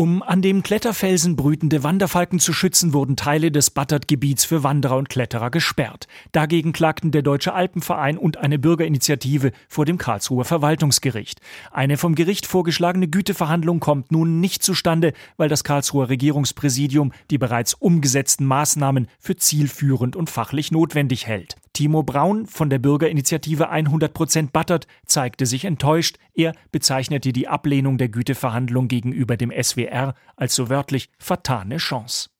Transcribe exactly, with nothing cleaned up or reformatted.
Um an dem Kletterfelsen brütende Wanderfalken zu schützen, wurden Teile des Battert-Gebiets für Wanderer und Kletterer gesperrt. Dagegen klagten der Deutsche Alpenverein und eine Bürgerinitiative vor dem Karlsruher Verwaltungsgericht. Eine vom Gericht vorgeschlagene Güteverhandlung kommt nun nicht zustande, weil das Karlsruher Regierungspräsidium die bereits umgesetzten Maßnahmen für zielführend und fachlich notwendig hält. Timo Braun von der Bürgerinitiative hundert Prozent Battert zeigte sich enttäuscht. Er bezeichnete die Ablehnung der Güteverhandlung gegenüber dem S W R als so wörtlich vertane Chance.